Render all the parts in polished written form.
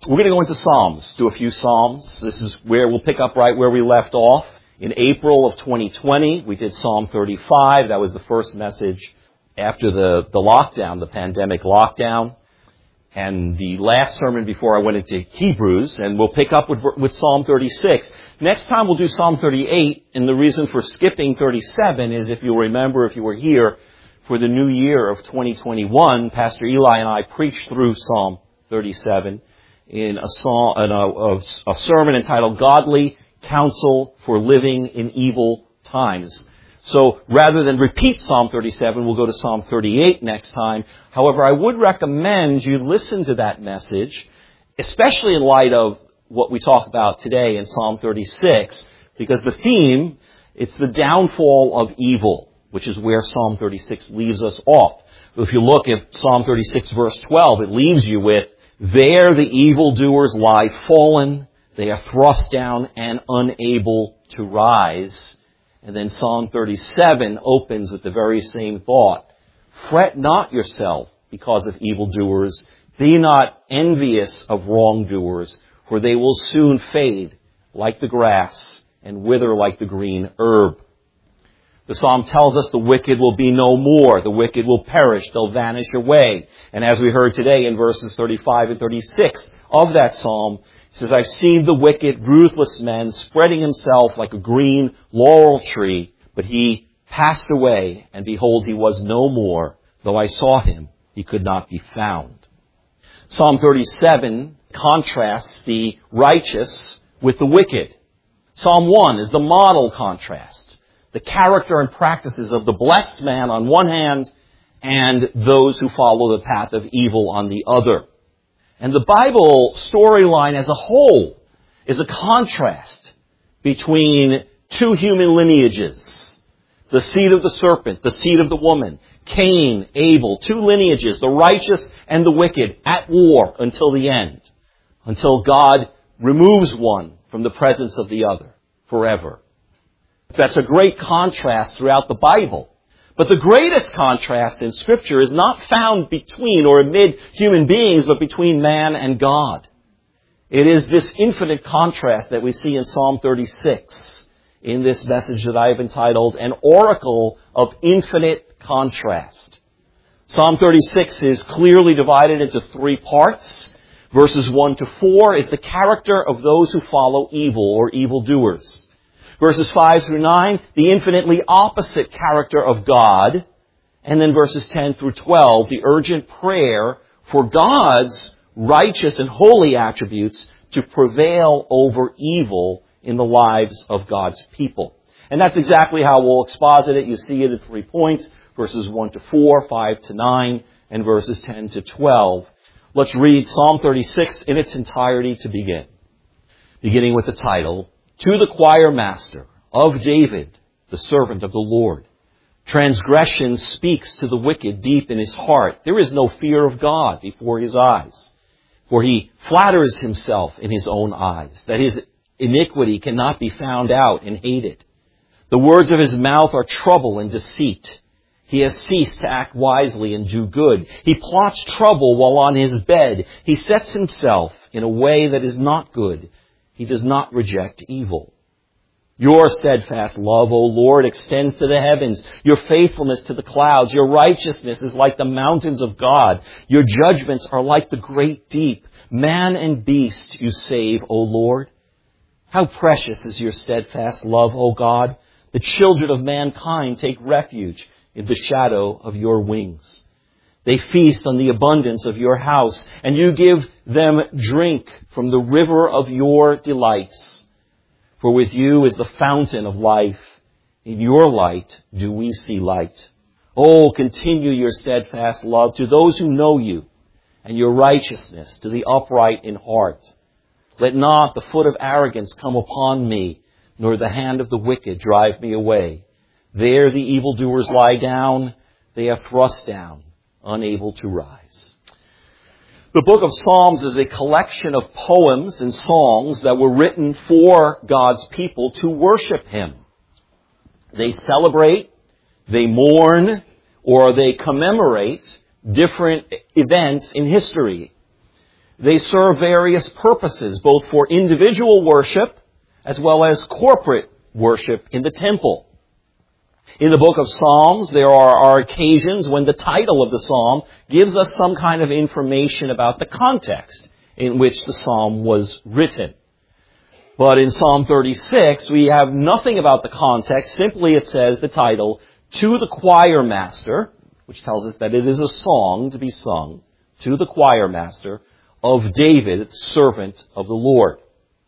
We're going to go into Psalms, do a few Psalms. This is where we'll pick up right where we left off. In April of 2020, we did Psalm 35. That was the first message after the lockdown, the pandemic lockdown. And the last sermon before I went into Hebrews, and we'll pick up with Psalm 36. Next time we'll do Psalm 38, and the reason for skipping 37 is, if you'll remember, if you were here for the new year of 2021, Pastor Eli and I preached through Psalm 37 in a sermon entitled Godly Counsel for Living in Evil Times. So rather than repeat Psalm 37, we'll go to Psalm 38 next time. However, I would recommend you listen to that message, especially in light of what we talk about today in Psalm 36, because the theme, it's the downfall of evil, which is where Psalm 36 leaves us off. If you look at Psalm 36 verse 12, it leaves you with, "There the evildoers lie fallen, they are thrust down and unable to rise." And then Psalm 37 opens with the very same thought. "Fret not yourself because of evildoers. Be not envious of wrongdoers, for they will soon fade like the grass and wither like the green herb." The psalm tells us the wicked will be no more. The wicked will perish. They'll vanish away. And as we heard today in verses 35 and 36 of that psalm, it says, "I've seen the wicked, ruthless man spreading himself like a green laurel tree, but he passed away, and behold, he was no more. Though I saw him, he could not be found." Psalm 37 contrasts the righteous with the wicked. Psalm 1 is the model contrast. The character and practices of the blessed man on one hand, and those who follow the path of evil on the other. And the Bible storyline as a whole is a contrast between two human lineages. The seed of the serpent, the seed of the woman, Cain, Abel, two lineages, the righteous and the wicked, at war until the end, until God removes one from the presence of the other forever. That's a great contrast throughout the Bible. But the greatest contrast in Scripture is not found between or amid human beings, but between man and God. It is this infinite contrast that we see in Psalm 36, in this message that I have entitled, "An Oracle of Infinite Contrast." Psalm 36 is clearly divided into three parts. Verses 1 to 4 is the character of those who follow evil or evildoers. Verses 5 through 9, the infinitely opposite character of God. And then verses 10 through 12, the urgent prayer for God's righteous and holy attributes to prevail over evil in the lives of God's people. And that's exactly how we'll exposit it. You see it in 3 points, verses 1 to 4, 5 to 9, and verses 10 to 12. Let's read Psalm 36 in its entirety to begin. Beginning with the title, "To the choir master of David, the servant of the Lord. Transgression speaks to the wicked deep in his heart. There is no fear of God before his eyes. For he flatters himself in his own eyes, that his iniquity cannot be found out and hated. The words of his mouth are trouble and deceit. He has ceased to act wisely and do good. He plots trouble while on his bed. He sets himself in a way that is not good. He does not reject evil. Your steadfast love, O Lord, extends to the heavens. Your faithfulness to the clouds. Your righteousness is like the mountains of God. Your judgments are like the great deep. Man and beast you save, O Lord. How precious is your steadfast love, O God. The children of mankind take refuge in the shadow of your wings. They feast on the abundance of your house, and you give them drink from the river of your delights. For with you is the fountain of life. In your light do we see light. Oh, continue your steadfast love to those who know you, and your righteousness to the upright in heart. Let not the foot of arrogance come upon me, nor the hand of the wicked drive me away. There the evildoers lie down, they are thrust down, unable to rise. The book of Psalms is a collection of poems and songs that were written for God's people to worship Him. They celebrate, they mourn, or they commemorate different events in history. They serve various purposes, both for individual worship as well as corporate worship in the temple. In the book of Psalms, there are occasions when the title of the psalm gives us some kind of information about the context in which the psalm was written. But in Psalm 36, we have nothing about the context. Simply it says the title, "To the choir master," which tells us that it is a song to be sung, "to the choir master of David, servant of the Lord."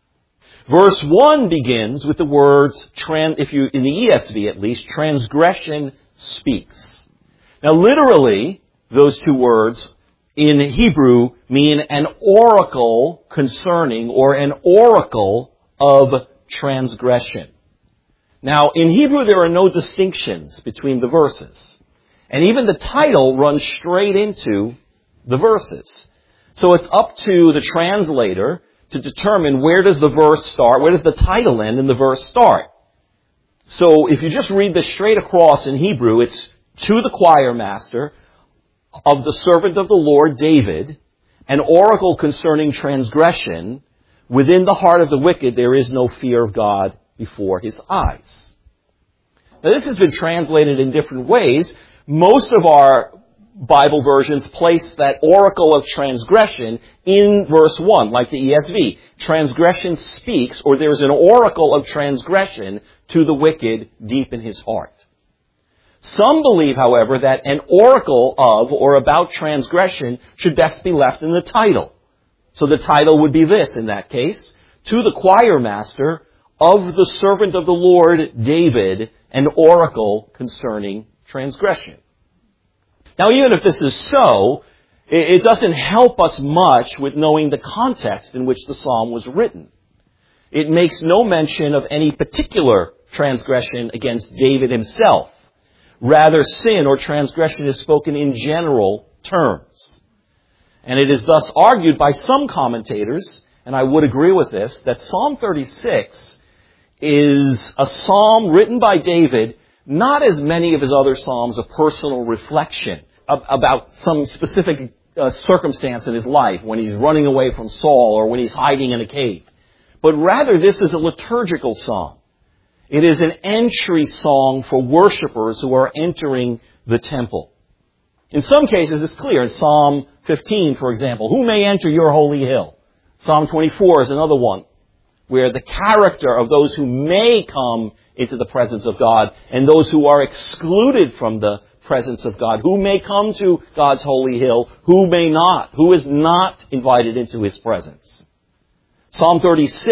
Verse 1 begins with the words, in the ESV at least, transgression speaks. Now literally, those two words in Hebrew mean an oracle concerning or an oracle of transgression. Now, in Hebrew, there are no distinctions between the verses. And even the title runs straight into the verses. So it's up to the translator to determine where does the verse start, where does the title end and the verse start. So if you just read this straight across in Hebrew, it's "to the choir master of the servant of the Lord David, an oracle concerning transgression. Within the heart of the wicked there is no fear of God before his eyes." Now this has been translated in different ways. Most of our Bible versions place that oracle of transgression in verse 1, like the ESV. Transgression speaks, or there's an oracle of transgression to the wicked deep in his heart. Some believe, however, that an oracle of or about transgression should best be left in the title. So the title would be this in that case, "To the choir master of the servant of the Lord David, an oracle concerning transgression." Now even if this is so, it doesn't help us much with knowing the context in which the psalm was written. It makes no mention of any particular transgression against David himself. Rather, sin or transgression is spoken in general terms. And it is thus argued by some commentators, and I would agree with this, that Psalm 36 is a psalm written by David, not as many of his other psalms, a personal reflection about some specific circumstance in his life, when he's running away from Saul or when he's hiding in a cave. But rather, this is a liturgical psalm. It is an entry song for worshipers who are entering the temple. In some cases, it's clear. In Psalm 15, for example, "Who may enter your holy hill?" Psalm 24 is another one where the character of those who may come into the presence of God and those who are excluded from the presence of God. Who may come to God's holy hill? Who may not? Who is not invited into his presence? Psalm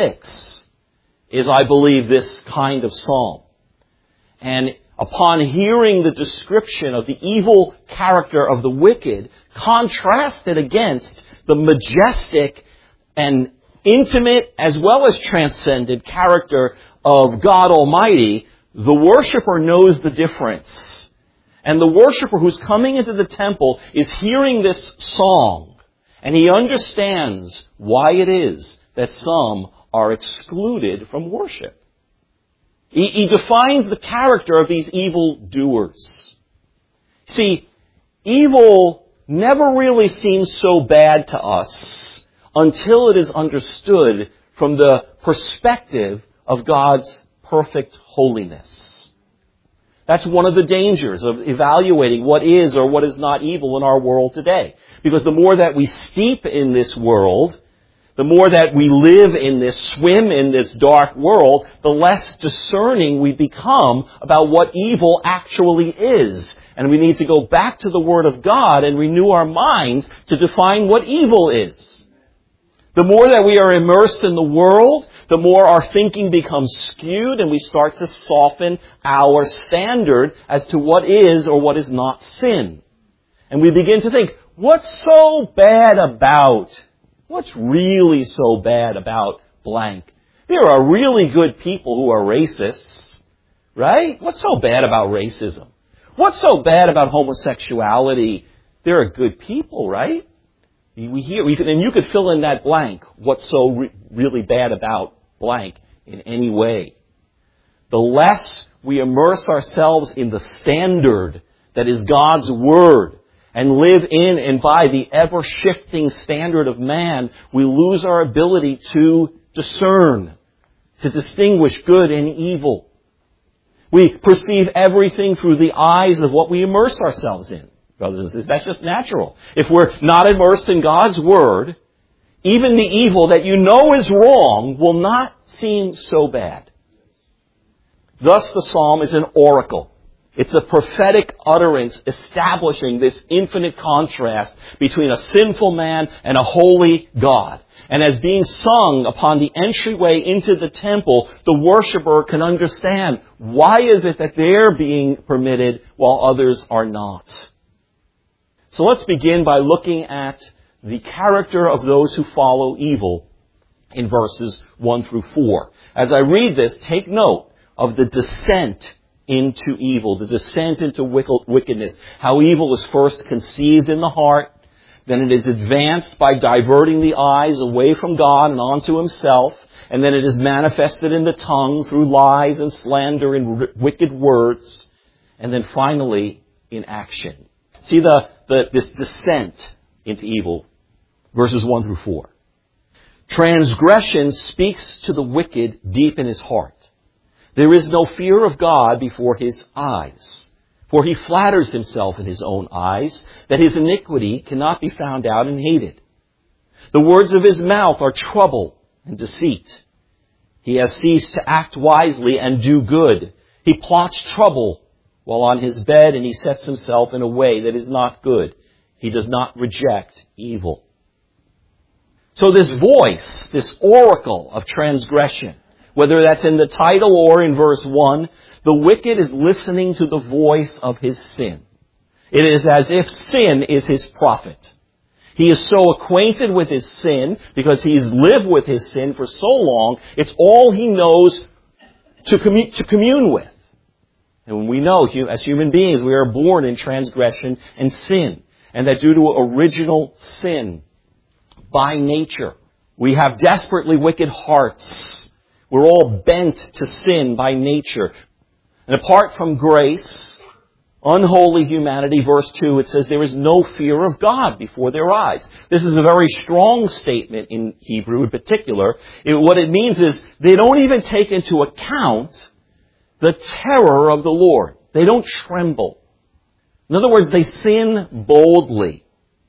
36 is, I believe, this kind of psalm. And upon hearing the description of the evil character of the wicked, contrasted against the majestic and intimate as well as transcendent character of God Almighty, the worshiper knows the difference. And the worshiper who's coming into the temple is hearing this song, and he understands why it is that some are excluded from worship. He defines the character of these evil doers. See, evil never really seems so bad to us until it is understood from the perspective of God's perfect holiness. That's one of the dangers of evaluating what is or what is not evil in our world today. Because the more that we steep in this world, the more that we live in this, swim in this dark world, the less discerning we become about what evil actually is. And we need to go back to the Word of God and renew our minds to define what evil is. The more that we are immersed in the world, the more our thinking becomes skewed and we start to soften our standard as to what is or what is not sin. And we begin to think, what's so bad about? What's really so bad about blank? There are really good people who are racists, right? What's so bad about racism? What's so bad about homosexuality? There are good people, right? And you could fill in that blank. What's so really bad about blank in any way? The less we immerse ourselves in the standard that is God's Word, and live in and by the ever-shifting standard of man, we lose our ability to discern, to distinguish good and evil. We perceive everything through the eyes of what we immerse ourselves in. Brothers and sisters, that's just natural. If we're not immersed in God's Word, even the evil that you know is wrong will not seem so bad. Thus the psalm is an oracle. It's a prophetic utterance establishing this infinite contrast between a sinful man and a holy God. And as being sung upon the entryway into the temple, the worshiper can understand why is it that they're being permitted while others are not. So let's begin by looking at the character of those who follow evil in verses 1 through 4. As I read this, take note of the descent into evil, the descent into wickedness, how evil is first conceived in the heart, then it is advanced by diverting the eyes away from God and onto himself, and then it is manifested in the tongue through lies and slander and wicked words, and then finally in action. See this descent into evil, verses 1 through 4. Transgression speaks to the wicked deep in his heart. There is no fear of God before his eyes, for he flatters himself in his own eyes that his iniquity cannot be found out and hated. The words of his mouth are trouble and deceit. He has ceased to act wisely and do good. He plots trouble while on his bed, and he sets himself in a way that is not good. He does not reject evil. So this voice, this oracle of transgression, whether that's in the title or in verse 1, the wicked is listening to the voice of his sin. It is as if sin is his prophet. He is so acquainted with his sin because he's lived with his sin for so long, it's all he knows to commune with. And we know, as human beings, we are born in transgression and sin. And that due to original sin, by nature, we have desperately wicked hearts. We're all bent to sin by nature. And apart from grace, unholy humanity, verse 2, it says there is no fear of God before their eyes. This is a very strong statement in Hebrew in particular. What it means is they don't even take into account the terror of the Lord. They don't tremble. In other words, they sin boldly.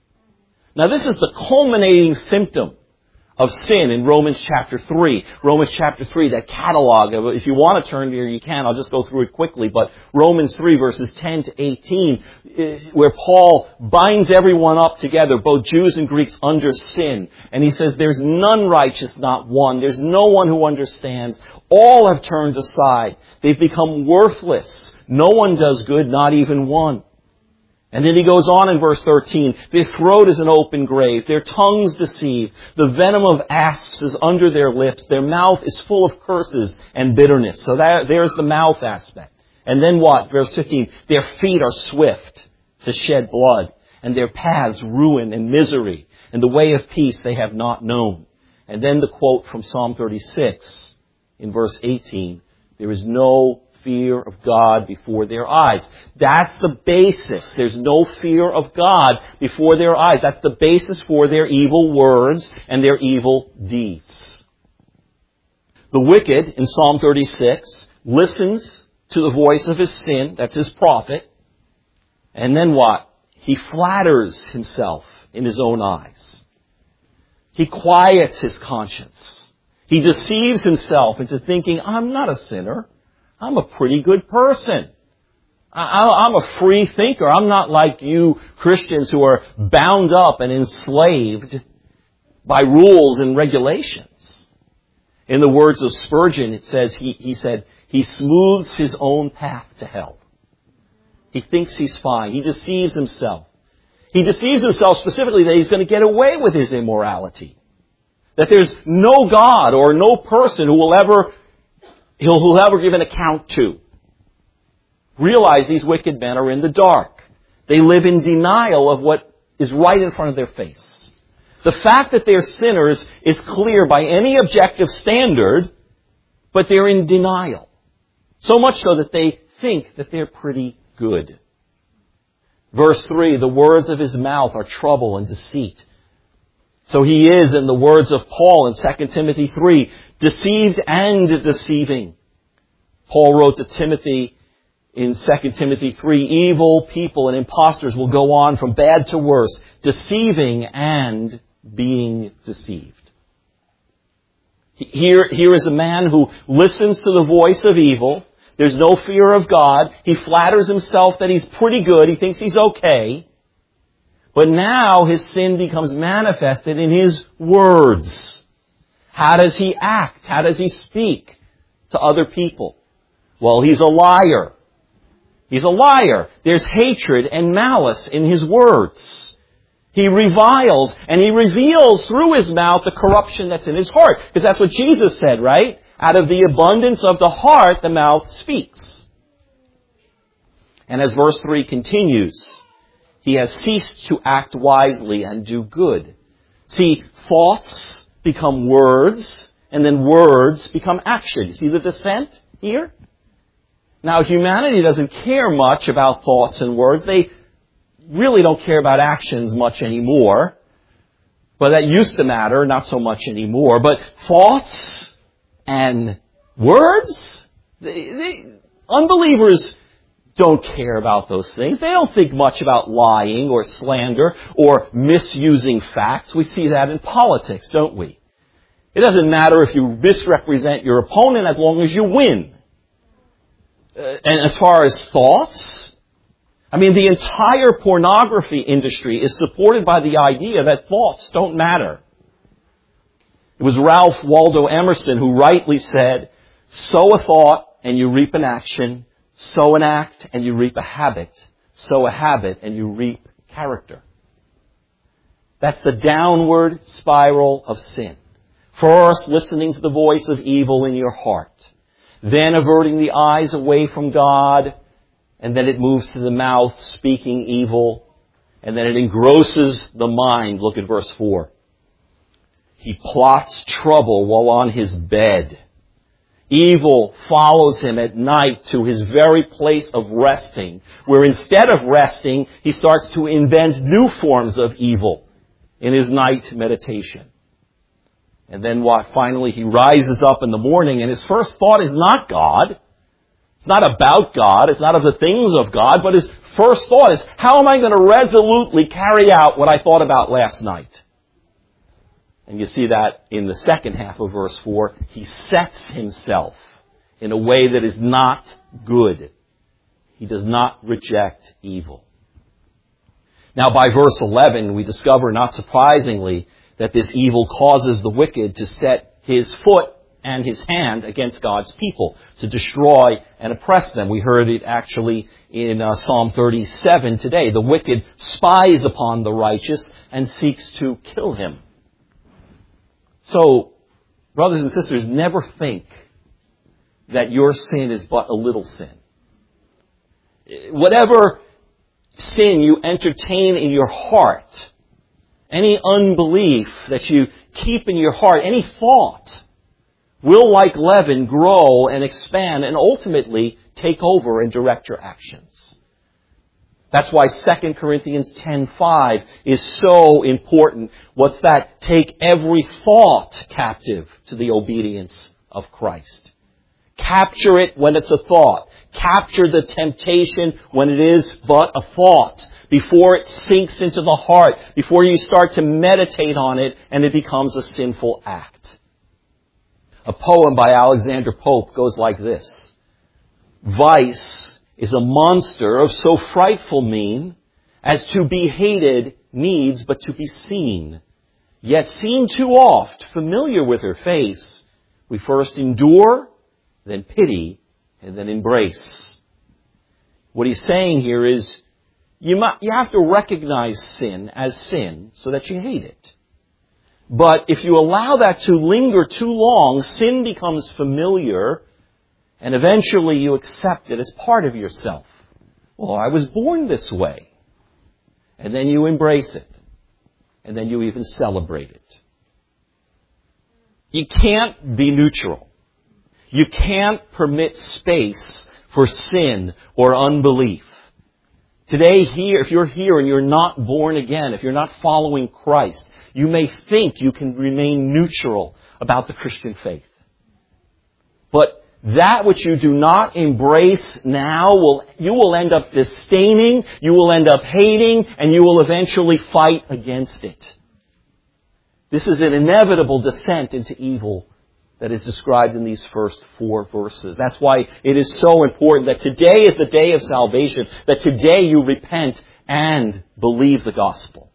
Now this is the culminating symptom of sin in Romans chapter 3. Romans chapter 3, that catalog of, if you want to turn here, you can. I'll just go through it quickly. But Romans 3 verses 10 to 18, where Paul binds everyone up together, both Jews and Greeks, under sin. And he says, there's none righteous, not one. There's no one who understands. All have turned aside. They've become worthless. No one does good, not even one. And then he goes on in verse 13, their throat is an open grave, their tongues deceive, the venom of asps is under their lips, their mouth is full of curses and bitterness. So there's the mouth aspect. And then what? Verse 15, their feet are swift to shed blood, and their paths ruin and misery, and the way of peace they have not known. And then the quote from Psalm 36 in verse 18, there is no fear of God before their eyes. That's the basis. There's no fear of God before their eyes. That's the basis for their evil words and their evil deeds. The wicked, in Psalm 36, listens to the voice of his sin. That's his prophet. And then what? He flatters himself in his own eyes. He quiets his conscience. He deceives himself into thinking, I'm not a sinner. I'm a pretty good person. I'm a free thinker. I'm not like you Christians who are bound up and enslaved by rules and regulations. In the words of Spurgeon, it says, he said, he smooths his own path to hell. He thinks he's fine. He deceives himself. He deceives himself specifically that he's going to get away with his immorality. That there's no God or no person who will ever give an account to. Realize these wicked men are in the dark. They live in denial of what is right in front of their face. The fact that they're sinners is clear by any objective standard, but they're in denial. So much so that they think that they're pretty good. Verse 3, the words of his mouth are trouble and deceit. So he is, in the words of Paul in 2 Timothy 3, deceived and deceiving. Paul wrote to Timothy in 2 Timothy 3, evil people and impostors will go on from bad to worse, deceiving and being deceived. Here is a man who listens to the voice of evil. There's no fear of God. He flatters himself that he's pretty good. He thinks he's okay. But now his sin becomes manifested in his words. How does he act? How does he speak to other people? Well, he's a liar. He's a liar. There's hatred and malice in his words. He reviles and he reveals through his mouth the corruption that's in his heart. Because that's what Jesus said, right? Out of the abundance of the heart, the mouth speaks. And as verse 3 continues, he has ceased to act wisely and do good. See, thoughts become words, and then words become action. You see the descent here? Now, humanity doesn't care much about thoughts and words. They really don't care about actions much anymore. But that used to matter, not so much anymore. But thoughts and words, unbelievers don't care about those things. They don't think much about lying or slander or misusing facts. We see that in politics, don't we? It doesn't matter if you misrepresent your opponent as long as you win. And as far as thoughts, I mean, the entire pornography industry is supported by the idea that thoughts don't matter. It was Ralph Waldo Emerson who rightly said, sow a thought and you reap an action, sow an act and you reap a habit, sow a habit and you reap character. That's the downward spiral of sin. First, listening to the voice of evil in your heart. Then averting the eyes away from God. And then it moves to the mouth, speaking evil. And then it engrosses the mind. Look at verse 4. He plots trouble while on his bed. Evil follows him at night to his very place of resting, where instead of resting, he starts to invent new forms of evil in his night meditation. And then what? Finally, he rises up in the morning, and his first thought is not God. It's not about God. It's not of the things of God. But his first thought is, how am I going to resolutely carry out what I thought about last night? And you see that in the second half of verse 4. He sets himself in a way that is not good. He does not reject evil. Now, by verse 11, we discover, not surprisingly, that this evil causes the wicked to set his foot and his hand against God's people, to destroy and oppress them. We heard it actually in Psalm 37 today. The wicked spies upon the righteous and seeks to kill him. So, brothers and sisters, never think that your sin is but a little sin. Whatever sin you entertain in your heart, any unbelief that you keep in your heart, any thought, will, like leaven, grow and expand and ultimately take over and direct your actions. That's why 2 Corinthians 10:5 is so important. What's that? Take every thought captive to the obedience of Christ. Capture it when it's a thought. Capture the temptation when it is but a thought. Before it sinks into the heart. Before you start to meditate on it and it becomes a sinful act. A poem by Alexander Pope goes like this. Vice is a monster of so frightful mien as to be hated needs but to be seen. Yet seen too oft, familiar with her face, we first endure, then pity, and then embrace. What he's saying here is you have to recognize sin as sin so that you hate it. But if you allow that to linger too long, sin becomes familiar, and eventually you accept it as part of yourself. Well, I was born this way. And then you embrace it. And then you even celebrate it. You can't be neutral. You can't permit space for sin or unbelief. Today here, if you're here and you're not born again, if you're not following Christ, you may think you can remain neutral about the Christian faith. But that which you do not embrace now, you will end up disdaining, you will end up hating, and you will eventually fight against it. This is an inevitable descent into evil that is described in these first 4 verses. That's why it is so important that today is the day of salvation, that today you repent and believe the gospel.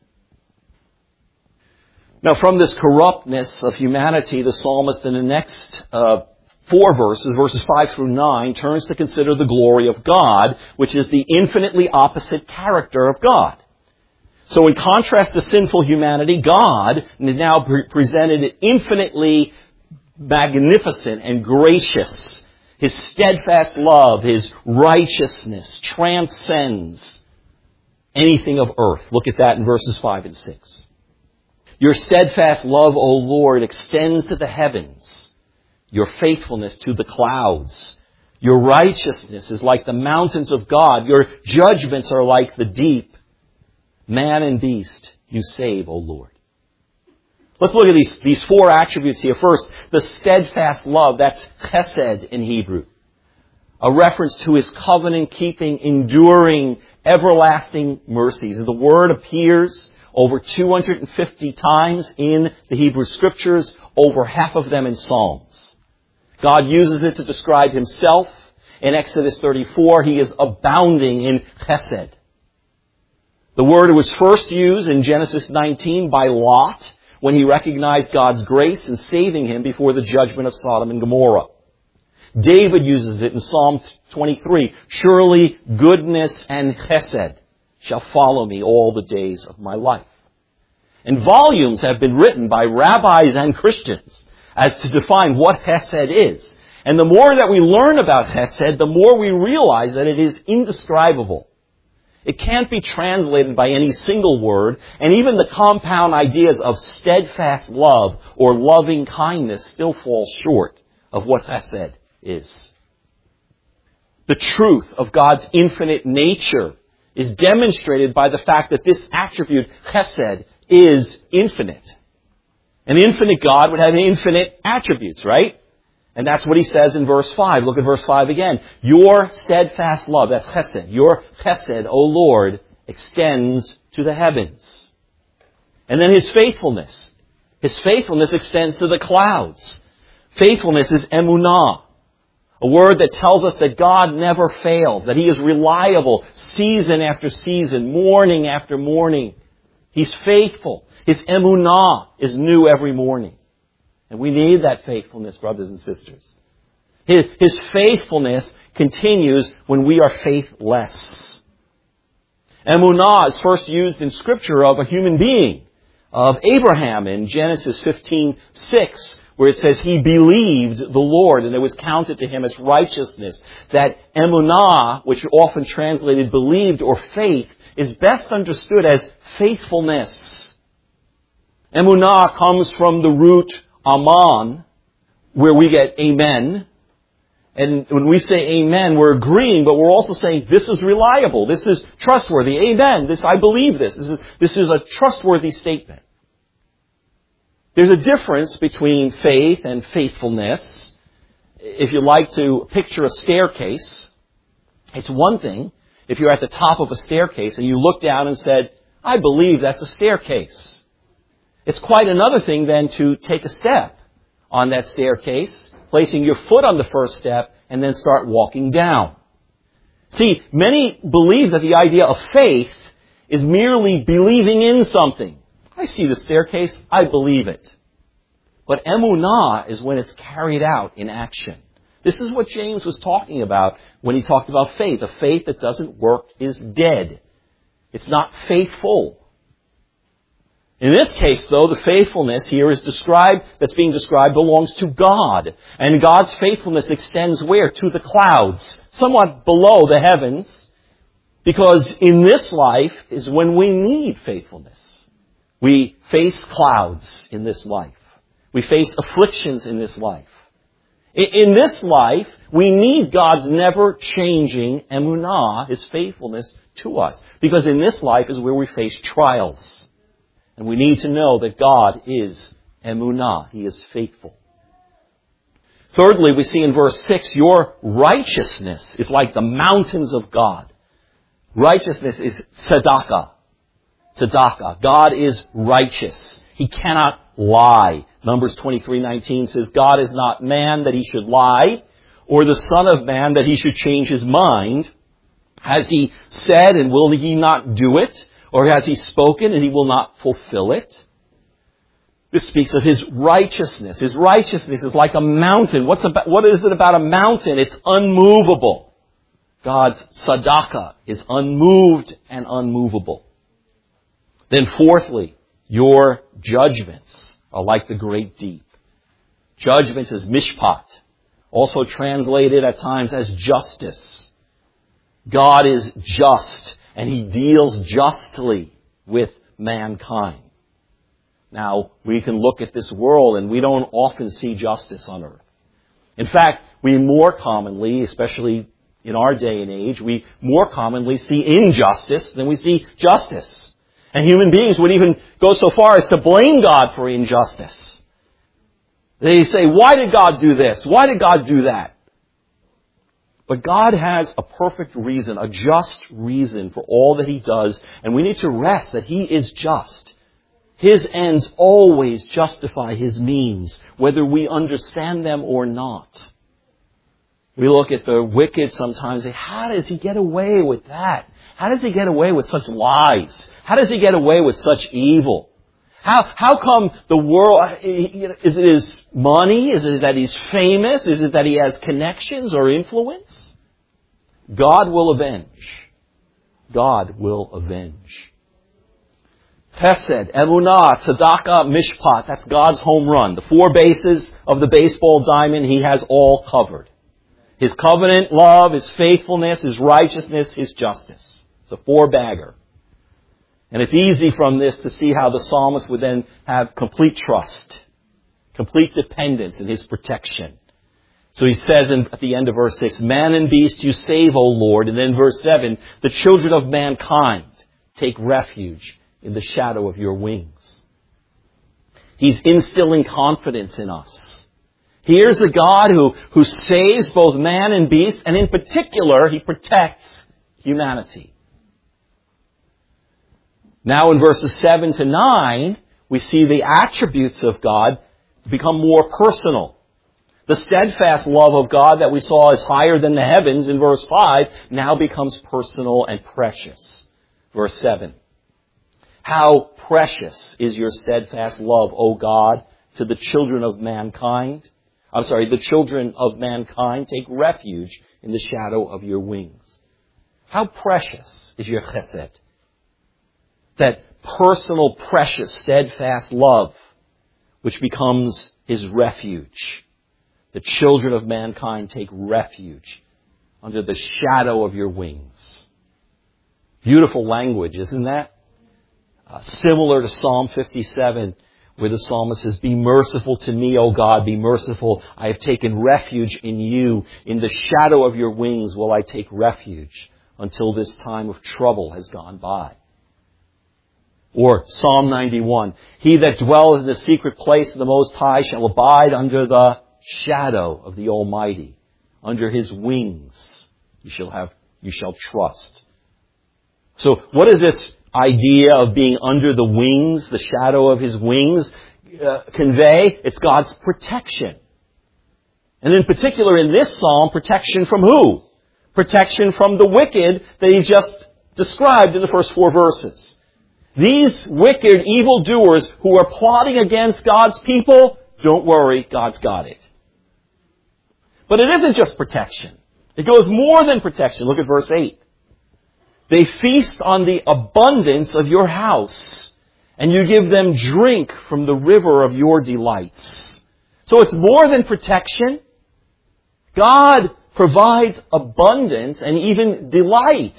Now, from this corruptness of humanity, the psalmist in the next 4 verses, verses 5 through 9, turns to consider the glory of God, which is the infinitely opposite character of God. So in contrast to sinful humanity, God is now presented infinitely magnificent and gracious. His steadfast love, His righteousness transcends anything of earth. Look at that in verses 5 and 6. Your steadfast love, O Lord, extends to the heavens, your faithfulness to the clouds. Your righteousness is like the mountains of God. Your judgments are like the deep. Man and beast, you save, O Lord. Let's look at these 4 attributes here. First, the steadfast love. That's chesed in Hebrew. A reference to His covenant-keeping, enduring, everlasting mercies. The word appears over 250 times in the Hebrew Scriptures, over half of them in Psalms. God uses it to describe Himself. In Exodus 34, He is abounding in chesed. The word was first used in Genesis 19 by Lot, when he recognized God's grace in saving him before the judgment of Sodom and Gomorrah. David uses it in Psalm 23. Surely goodness and chesed shall follow me all the days of my life. And volumes have been written by rabbis and Christians as to define what chesed is. And the more that we learn about chesed, the more we realize that it is indescribable. It can't be translated by any single word, and even the compound ideas of steadfast love or loving kindness still fall short of what chesed is. The truth of God's infinite nature is demonstrated by the fact that this attribute, chesed, is infinite. An infinite God would have infinite attributes, right? And that's what He says in verse 5. Look at verse 5 again. Your steadfast love, that's chesed. Your chesed, O Lord, extends to the heavens. And then His faithfulness. His faithfulness extends to the clouds. Faithfulness is emunah. A word that tells us that God never fails, that He is reliable season after season, morning after morning. He's faithful. His emunah is new every morning. And we need that faithfulness, brothers and sisters. His faithfulness continues when we are faithless. Emunah is first used in Scripture of a human being, of Abraham in Genesis 15:6, where it says he believed the Lord and it was counted to him as righteousness. That emunah, which often translated believed or faith, is best understood as faithfulness. Emunah comes from the root aman, where we get amen. And when we say amen, we're agreeing, but we're also saying this is reliable, this is trustworthy. Amen. I believe this. This is a trustworthy statement. There's a difference between faith and faithfulness. If you like to picture a staircase, it's one thing if you're at the top of a staircase and you look down and said, I believe that's a staircase. It's quite another thing then to take a step on that staircase, placing your foot on the first step, and then start walking down. See, many believe that the idea of faith is merely believing in something. I see the staircase, I believe it. But emunah is when it's carried out in action. This is what James was talking about when he talked about faith. A faith that doesn't work is dead. It's not faithful. In this case, though, the faithfulness here that's being described belongs to God. And God's faithfulness extends where? To the clouds, somewhat below the heavens. Because in this life is when we need faithfulness. We face clouds in this life. We face afflictions in this life. In this life, we need God's never-changing emunah, His faithfulness to us. Because in this life is where we face trials. And we need to know that God is emunah. He is faithful. Thirdly, we see in verse 6, your righteousness is like the mountains of God. Righteousness is tzedakah. Tzedakah. God is righteous. He cannot lie. Numbers 23:19 says, God is not man that He should lie, or the son of man that He should change His mind. Has He said and will He not do it? Or has He spoken and He will not fulfill it? This speaks of His righteousness. His righteousness is like a mountain. What is it about a mountain? It's unmovable. God's tzedakah is unmoved and unmovable. Then fourthly, your judgments are like the great deep. Judgment is mishpat, also translated at times as justice. God is just, and He deals justly with mankind. Now, we can look at this world and we don't often see justice on earth. In fact, we more commonly, especially in our day and age, we more commonly see injustice than we see justice. And human beings would even go so far as to blame God for injustice. They say, why did God do this? Why did God do that? But God has a perfect reason, a just reason for all that He does, and we need to rest that He is just. His ends always justify His means, whether we understand them or not. We look at the wicked sometimes and say, how does he get away with that? How does he get away with such lies? How does he get away with such evil? How come the world, is it his money? Is it that he's famous? Is it that he has connections or influence? God will avenge. God will avenge. Chesed, emunah, tzedakah, mishpat. That's God's home run. The 4 bases of the baseball diamond, He has all covered. His covenant love, His faithfulness, His righteousness, His justice. It's a 4-bagger. And it's easy from this to see how the psalmist would then have complete trust, complete dependence in His protection. So he says at the end of verse 6, man and beast you save, O Lord. And then verse 7, the children of mankind take refuge in the shadow of your wings. He's instilling confidence in us. Here's a God who saves both man and beast, and in particular, He protects humanity. Now in verses 7 to 9, we see the attributes of God become more personal. The steadfast love of God that we saw is higher than the heavens in verse 5 now becomes personal and precious. Verse 7. How precious is your steadfast love, O God, to the children of mankind. The children of mankind take refuge in the shadow of your wings. How precious is your chesed. That personal, precious, steadfast love, which becomes His refuge. The children of mankind take refuge under the shadow of your wings. Beautiful language, isn't that? Similar to Psalm 57, where the psalmist says, be merciful to me, O God, be merciful. I have taken refuge in you. In the shadow of your wings will I take refuge until this time of trouble has gone by. Or Psalm 91, he that dwelleth in the secret place of the Most High shall abide under the shadow of the Almighty. Under His wings you shall trust. So what is this idea of being under the wings, the shadow of His wings, convey? It's God's protection. And in particular in this psalm, protection from who? Protection from the wicked that He just described in the first 4 verses. These wicked evildoers who are plotting against God's people, don't worry, God's got it. But it isn't just protection. It goes more than protection. Look at verse 8. They feast on the abundance of your house, and you give them drink from the river of your delights. So it's more than protection. God provides abundance and even delight.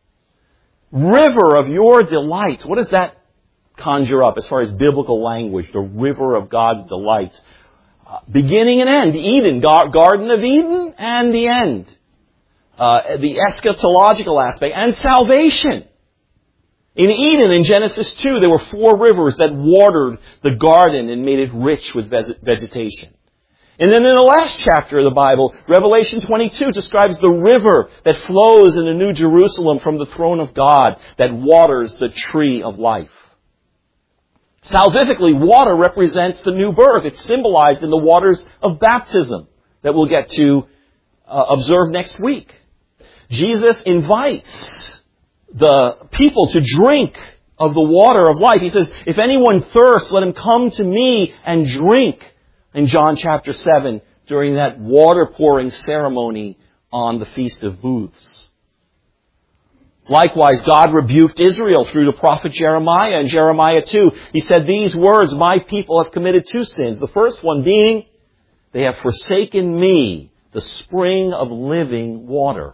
River of your delights. What does that conjure up as far as biblical language? The river of God's delights. Beginning and end. Eden, Garden of Eden, and the end. The eschatological aspect, and salvation. In Eden, in Genesis 2, there were 4 rivers that watered the garden and made it rich with vegetation. And then in the last chapter of the Bible, Revelation 22 describes the river that flows in the New Jerusalem from the throne of God that waters the tree of life. Salvifically, water represents the new birth. It's symbolized in the waters of baptism that we'll get to observe next week. Jesus invites the people to drink of the water of life. He says, if anyone thirsts, let him come to me and drink. In John chapter 7, during that water pouring ceremony on the Feast of Booths. Likewise, God rebuked Israel through the prophet Jeremiah in Jeremiah 2. He said, these words, my people have committed 2 sins. The first one being, they have forsaken me, the spring of living water.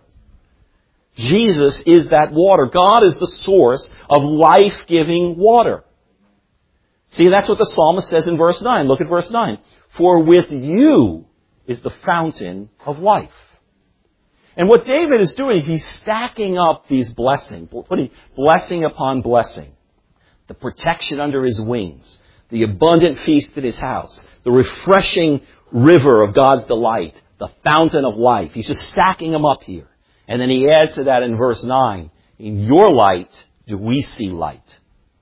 Jesus is that water. God is the source of life-giving water. See, that's what the psalmist says in verse 9. Look at verse 9. For with you is the fountain of life. And what David is doing, he's stacking up these blessings, putting blessing upon blessing. The protection under his wings, the abundant feast at his house, the refreshing river of God's delight, the fountain of life. He's just stacking them up here. And then he adds to that in verse 9, in your light do we see light.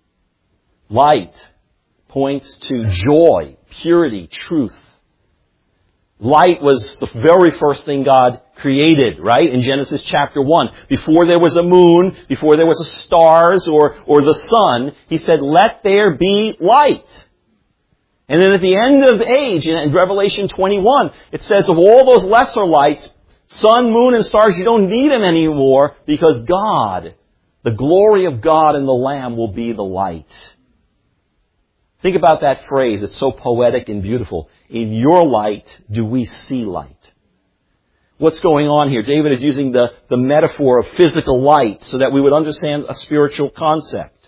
Light points to joy, purity, truth. Light was the very first thing God created, right? In Genesis chapter 1. Before there was a moon, before there was a stars or the sun, he said, let there be light. And then at the end of age, in Revelation 21, it says of all those lesser lights, sun, moon, and stars, you don't need them anymore because God, the glory of God and the Lamb will be the light. Think about that phrase. It's so poetic and beautiful. In your light do we see light. What's going on here? David is using the metaphor of physical light so that we would understand a spiritual concept.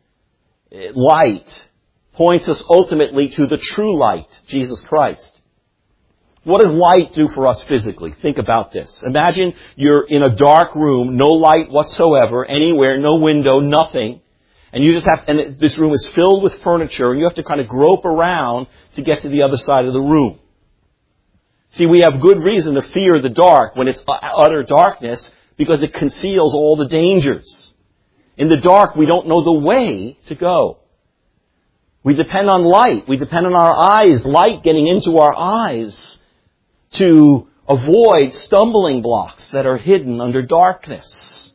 Light points us ultimately to the true light, Jesus Christ. What does light do for us physically? Think about this. Imagine you're in a dark room, no light whatsoever, anywhere, no window, nothing. And you just have, and this room is filled with furniture, and you have to kind of grope around to get to the other side of the room. See, we have good reason to fear the dark when it's utter darkness, because it conceals all the dangers. In the dark, we don't know the way to go. We depend on light. We depend on our eyes, light getting into our eyes to avoid stumbling blocks that are hidden under darkness.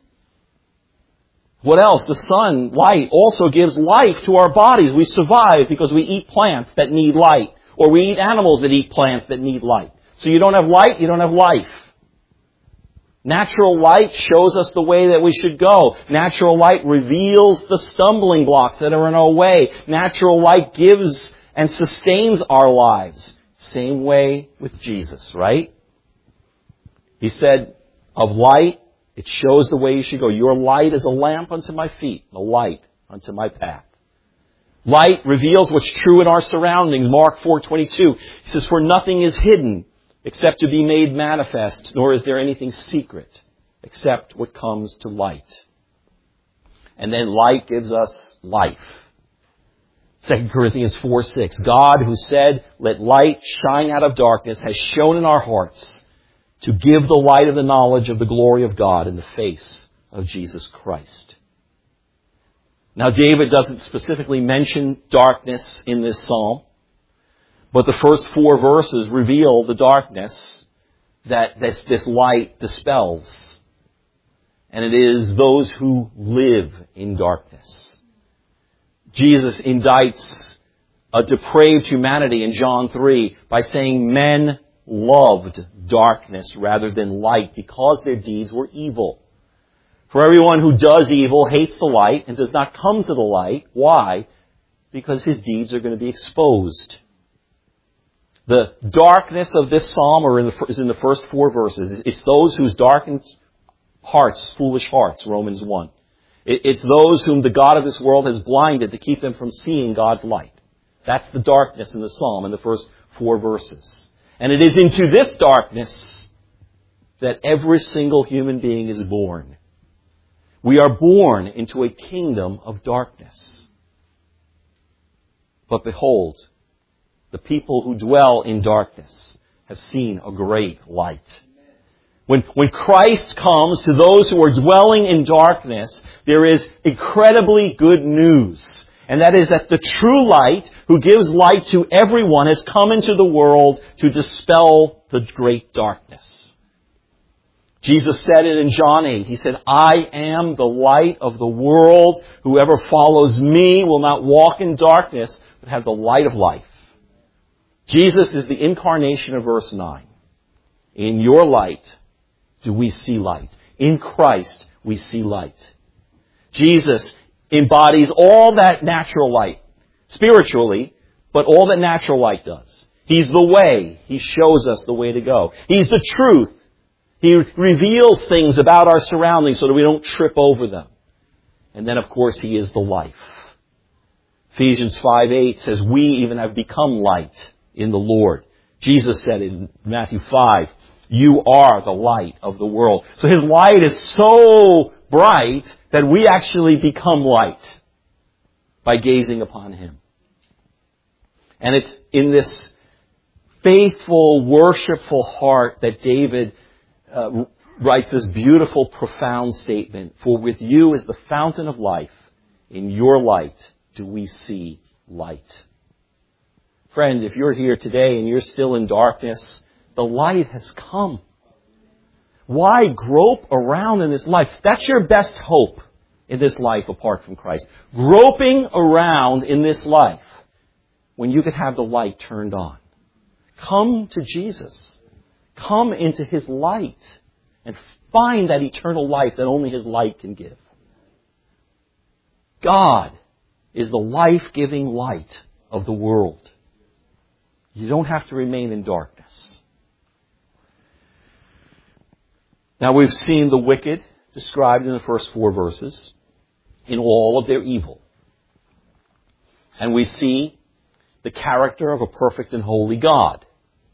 What else? The sun, light, also gives life to our bodies. We survive because we eat plants that need light. Or we eat animals that eat plants that need light. So you don't have light, you don't have life. Natural light shows us the way that we should go. Natural light reveals the stumbling blocks that are in our way. Natural light gives and sustains our lives. Same way with Jesus, right? He said, of light, it shows the way you should go. Your light is a lamp unto my feet, a light unto my path. Light reveals what's true in our surroundings. Mark 4:22. He says, for nothing is hidden except to be made manifest, nor is there anything secret except what comes to light. And then light gives us life. 2 Corinthians 4:6. God who said, let light shine out of darkness, has shone in our hearts to give the light of the knowledge of the glory of God in the face of Jesus Christ. Now, David doesn't specifically mention darkness in this psalm, but the first 4 verses reveal the darkness that this light dispels. And it is those who live in darkness. Jesus indicts a depraved humanity in John 3 by saying men loved darkness rather than light because their deeds were evil. For everyone who does evil hates the light and does not come to the light. Why? Because his deeds are going to be exposed. The darkness of this psalm is in the first 4 verses. It's those whose darkened hearts, foolish hearts, Romans 1. It's those whom the God of this world has blinded to keep them from seeing God's light. That's the darkness in the psalm in the first 4 verses. And it is into this darkness that every single human being is born. We are born into a kingdom of darkness. But behold, the people who dwell in darkness have seen a great light. When Christ comes to those who are dwelling in darkness, there is incredibly good news. And that is that the true light, who gives light to everyone, has come into the world to dispel the great darkness. Jesus said it in John 8. He said, I am the light of the world. Whoever follows me will not walk in darkness, but have the light of life. Jesus is the incarnation of verse 9. In your light do we see light. In Christ we see light. Jesus embodies all that natural light, spiritually, but all that natural light does. He's the way. He shows us the way to go. He's the truth. He reveals things about our surroundings so that we don't trip over them. And then, of course, He is the life. Ephesians 5:8 says, we even have become light in the Lord. Jesus said in Matthew 5, you are the light of the world. So His light is so bright that we actually become light by gazing upon Him. And it's in this faithful, worshipful heart that David writes this beautiful, profound statement. For with you is the fountain of life. In your light do we see light. Friend, if you're here today and you're still in darkness, the light has come. Why grope around in this life? That's your best hope in this life apart from Christ. Groping around in this life when you could have the light turned on. Come to Jesus. Come into His light and find that eternal life that only His light can give. God is the life-giving light of the world. You don't have to remain in darkness. Now we've seen the wicked described in the first 4 verses in all of their evil. And we see the character of a perfect and holy God.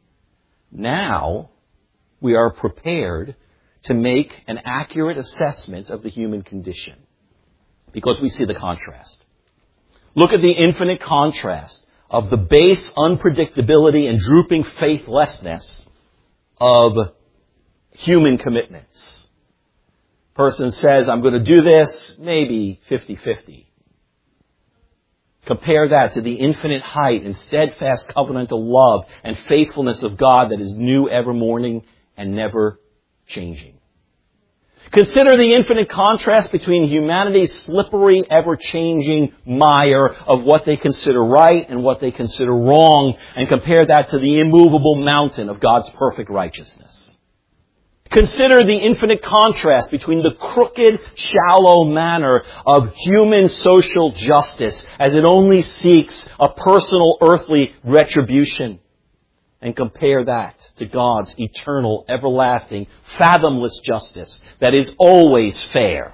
Now we are prepared to make an accurate assessment of the human condition because we see the contrast. Look at the infinite contrast of the base unpredictability and drooping faithlessness of human commitments. Person says, I'm going to do this, maybe 50-50. Compare that to the infinite height and steadfast covenantal love and faithfulness of God that is new every morning and never changing. Consider the infinite contrast between humanity's slippery, ever-changing mire of what they consider right and what they consider wrong, and compare that to the immovable mountain of God's perfect righteousness. Consider the infinite contrast between the crooked, shallow manner of human social justice as it only seeks a personal earthly retribution. And compare that to God's eternal, everlasting, fathomless justice that is always fair.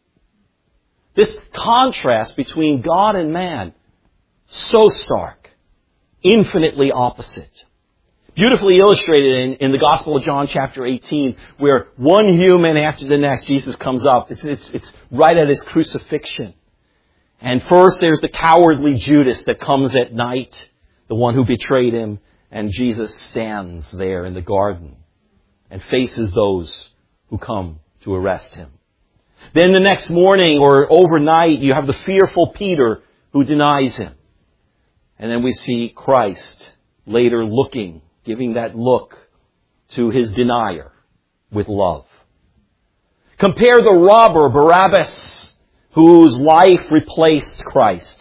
This contrast between God and man, so stark, infinitely opposite. Beautifully illustrated in the Gospel of John chapter 18, where one human after the next, Jesus comes up. It's right at His crucifixion. And first there's the cowardly Judas that comes at night, the one who betrayed Him. And Jesus stands there in the garden and faces those who come to arrest Him. Then the next morning or overnight, you have the fearful Peter who denies Him. And then we see Christ later giving that look to His denier with love. Compare the robber Barabbas, whose life replaced Christ.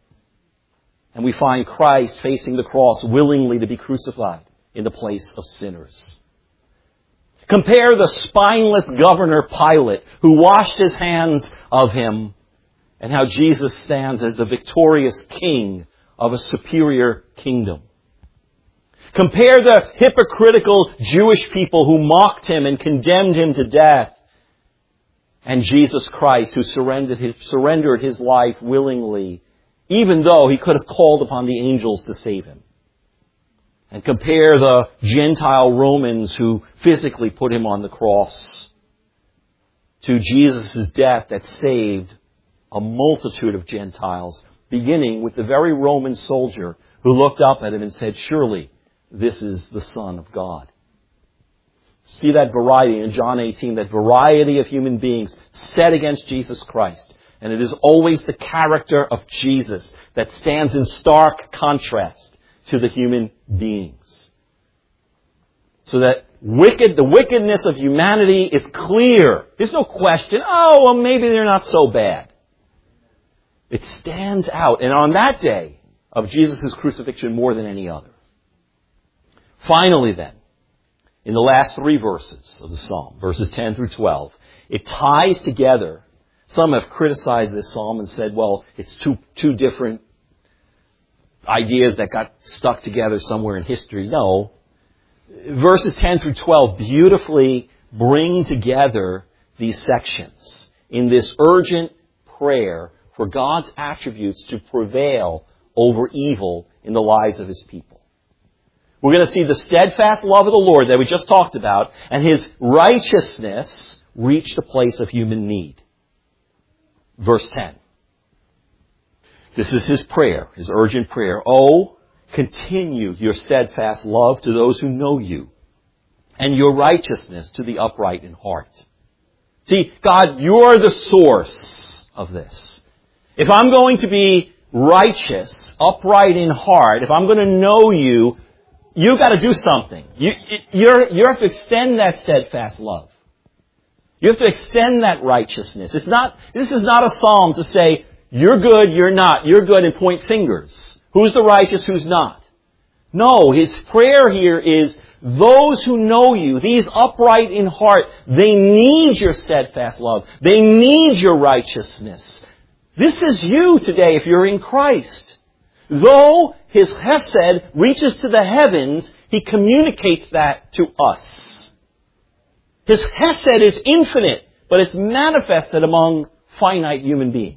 And we find Christ facing the cross willingly to be crucified in the place of sinners. Compare the spineless governor Pilate, who washed his hands of Him, and how Jesus stands as the victorious king of a superior kingdom. Compare the hypocritical Jewish people who mocked Him and condemned Him to death, and Jesus Christ, who surrendered His life willingly, even though He could have called upon the angels to save Him. And compare the Gentile Romans who physically put him on the cross to Jesus' death that saved a multitude of Gentiles, beginning with the very Roman soldier who looked up at him and said, "Surely this is the Son of God." See that variety in John 18, that variety of human beings set against Jesus Christ. And it is always the character of Jesus that stands in stark contrast to the human beings. So that the wickedness of humanity is clear. There's no question, oh, well, maybe they're not so bad. It stands out. And on that day of Jesus' crucifixion more than any other. Finally then, in the last 3 verses of the psalm, verses 10 through 12, it ties together. Some have criticized this psalm and said, well, it's two different ideas that got stuck together somewhere in history. No. Verses 10 through 12 beautifully bring together these sections in this urgent prayer for God's attributes to prevail over evil in the lives of His people. We're going to see the steadfast love of the Lord that we just talked about and His righteousness reach the place of human need. Verse 10. This is His prayer, His urgent prayer. Oh, continue your steadfast love to those who know You, and your righteousness to the upright in heart. See, God, You're the source of this. If I'm going to be righteous, upright in heart, if I'm going to know You, you've got to do something. You have to extend that steadfast love. You have to extend that righteousness. This is not a psalm to say, you're good, you're not. You're good, and point fingers. Who's the righteous, who's not? No, his prayer here is, those who know You, these upright in heart, they need Your steadfast love. They need Your righteousness. This is you today if you're in Christ. Though His Hesed reaches to the heavens, He communicates that to us. His Hesed is infinite, but it's manifested among finite human beings.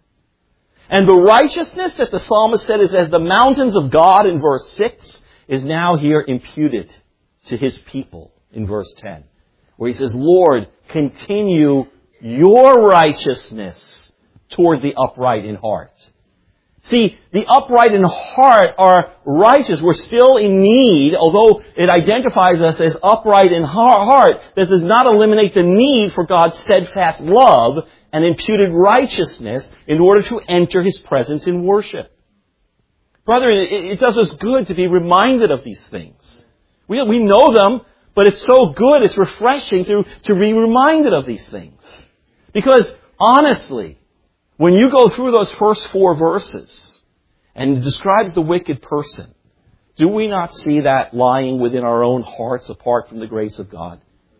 And the righteousness that the psalmist said is as the mountains of God in verse 6 is now here imputed to His people in verse 10. Where He says, Lord, continue Your righteousness toward the upright in heart. See, the upright in heart are righteous. We're still in need, although it identifies us as upright in heart. That does not eliminate the need for God's steadfast love and imputed righteousness in order to enter His presence in worship. Brother, it does us good to be reminded of these things. We know them, but it's so good, it's refreshing to be reminded of these things. Because, honestly, when you go through those first 4 verses and it describes the wicked person, do we not see that lying within our own hearts apart from the grace of God?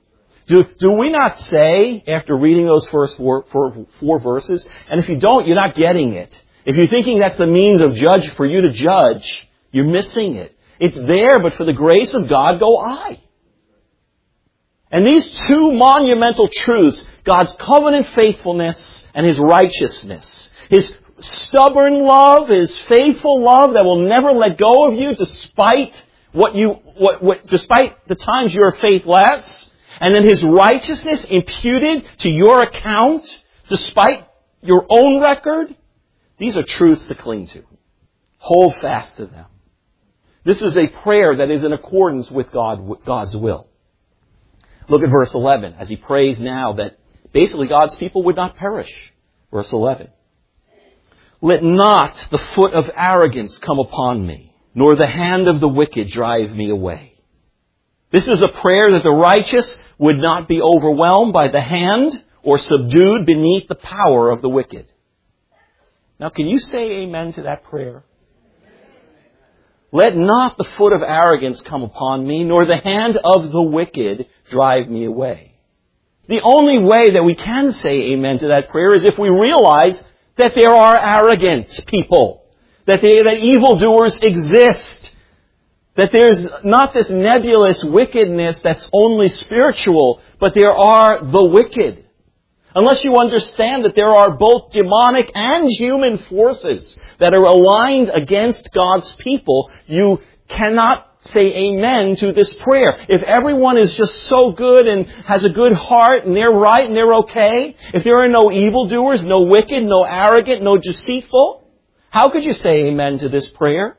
Do we not say, after reading those first four verses, and if you don't, you're not getting it. If you're thinking that's the means of for you to judge, you're missing it. It's there, but for the grace of God go I. And these 2 monumental truths, God's covenant faithfulness and His righteousness, His stubborn love, His faithful love that will never let go of you despite despite the times you're faithless, and then His righteousness imputed to your account despite your own record, these are truths to cling to. Hold fast to them. This is a prayer that is in accordance with God's will. Look at verse 11 as he prays now that basically God's people would not perish. Verse 11. Let not the foot of arrogance come upon me, nor the hand of the wicked drive me away. This is a prayer that the righteous would not be overwhelmed by the hand or subdued beneath the power of the wicked. Now, can you say amen to that prayer? Let not the foot of arrogance come upon me, nor the hand of the wicked drive me away. The only way that we can say amen to that prayer is if we realize that there are arrogant people, that evildoers exist, that there's not this nebulous wickedness that's only spiritual, but there are the wicked. Unless you understand that there are both demonic and human forces that are aligned against God's people, you cannot say amen to this prayer? If everyone is just so good and has a good heart and they're right and they're okay, if there are no evildoers, no wicked, no arrogant, no deceitful, how could you say amen to this prayer?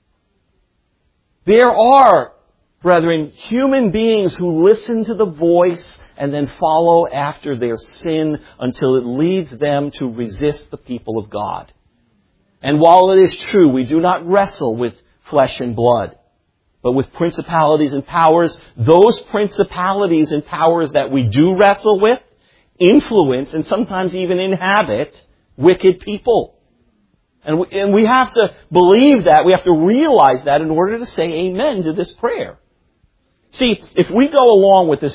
There are, brethren, human beings who listen to the voice and then follow after their sin until it leads them to resist the people of God. And while it is true, we do not wrestle with flesh and blood, but with principalities and powers, those principalities and powers that we do wrestle with influence and sometimes even inhabit wicked people. And we have to believe that, we have to realize that in order to say amen to this prayer. See, if we go along with this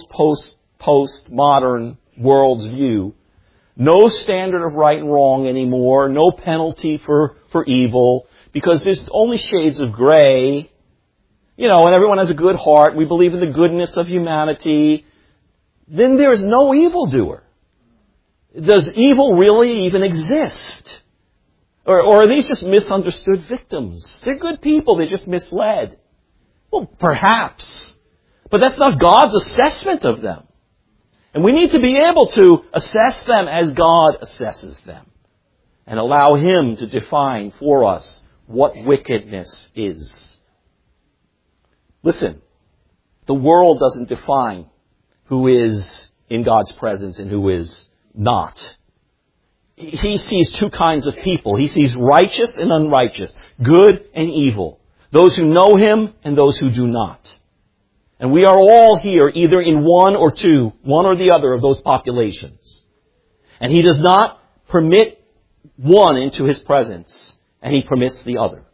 post-modern world's view, no standard of right and wrong anymore, no penalty for evil, because there's only shades of gray, and everyone has a good heart, we believe in the goodness of humanity, then there's no evildoer. Does evil really even exist? Or are these just misunderstood victims? They're good people, they're just misled. Well, perhaps. But that's not God's assessment of them. And we need to be able to assess them as God assesses them. And allow Him to define for us what wickedness is. Listen, the world doesn't define who is in God's presence and who is not. He sees two kinds of people. He sees righteous and unrighteous, good and evil, those who know Him and those who do not. And we are all here either in one or the other of those populations. And He does not permit one into His presence, and He permits the other.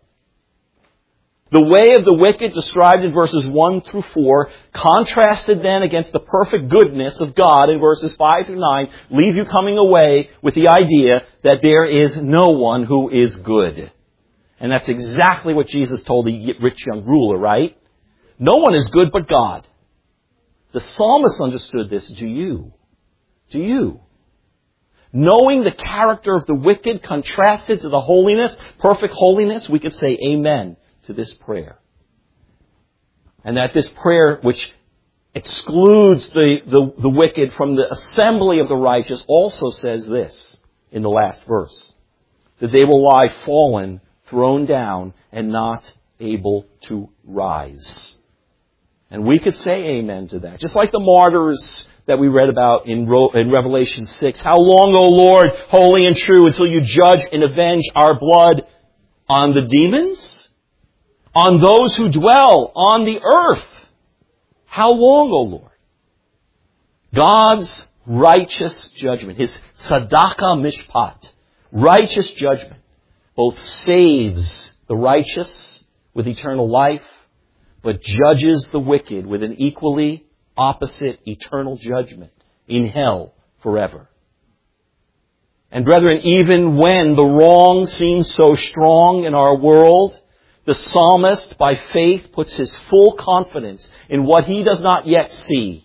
The way of the wicked described in verses 1 through 4, contrasted then against the perfect goodness of God in verses 5 through 9, leave you coming away with the idea that there is no one who is good. And that's exactly what Jesus told the rich young ruler, right? No one is good but God. The psalmist understood this. Do you? Do you? Knowing the character of the wicked contrasted to the holiness, perfect holiness, we could say amen to this prayer. And that this prayer, which excludes the wicked from the assembly of the righteous, also says this in the last verse, that they will lie fallen, thrown down, and not able to rise. And we could say amen to that. Just like the martyrs that we read about in Revelation 6. How long, O Lord, holy and true, until you judge and avenge our blood on the demons? On those who dwell on the earth? How long, O Lord? God's righteous judgment, His tzedakah mishpat, righteous judgment, both saves the righteous with eternal life, but judges the wicked with an equally opposite eternal judgment in hell forever. And brethren, even when the wrong seems so strong in our world, the psalmist, by faith, puts his full confidence in what he does not yet see.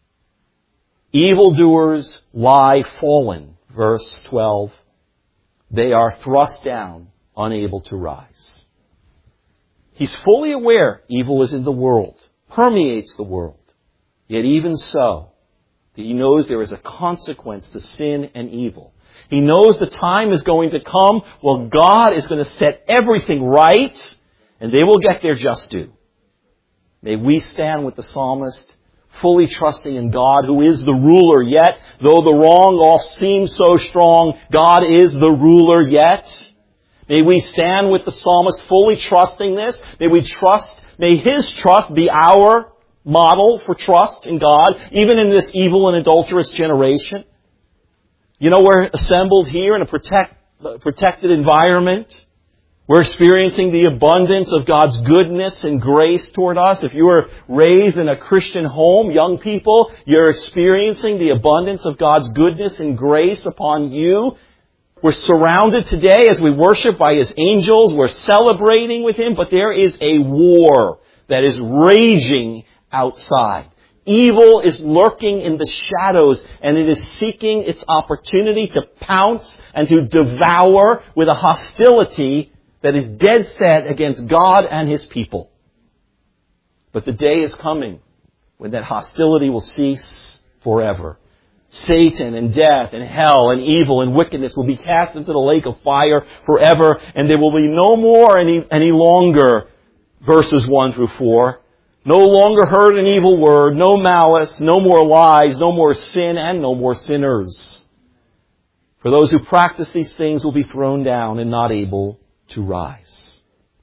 Evildoers lie fallen, verse 12. They are thrust down, unable to rise. He's fully aware evil is in the world, permeates the world. Yet even so, he knows there is a consequence to sin and evil. He knows the time is going to come when God is going to set everything right, and they will get their just due. May we stand with the psalmist, fully trusting in God, who is the ruler yet. Though the wrong oft seems so strong, God is the ruler yet. May we stand with the psalmist, fully trusting this. May his trust be our model for trust in God, even in this evil and adulterous generation. We're assembled here in a protected environment. We're experiencing the abundance of God's goodness and grace toward us. If you were raised in a Christian home, young people, you're experiencing the abundance of God's goodness and grace upon you. We're surrounded today as we worship by His angels. We're celebrating with Him, but there is a war that is raging outside. Evil is lurking in the shadows, and it is seeking its opportunity to pounce and to devour with a hostility that is dead set against God and His people. But the day is coming when that hostility will cease forever. Satan and death and hell and evil and wickedness will be cast into the lake of fire forever, and there will be no more any longer, verses 1 through 4, no longer heard an evil word, no malice, no more lies, no more sin, and no more sinners. For those who practice these things will be thrown down and not able to rise.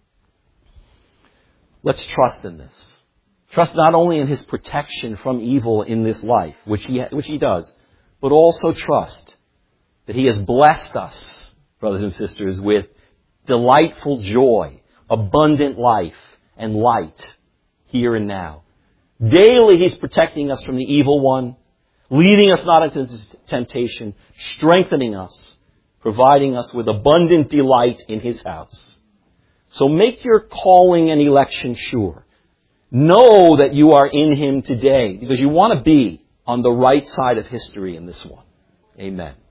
Let's trust in this. Trust not only in His protection from evil in this life, which He does, but also trust that He has blessed us, brothers and sisters, with delightful joy, abundant life, and light here and now. Daily He's protecting us from the evil one, leading us not into temptation, strengthening us, providing us with abundant delight in His house. So make your calling and election sure. Know that you are in Him today, because you want to be on the right side of history in this one. Amen.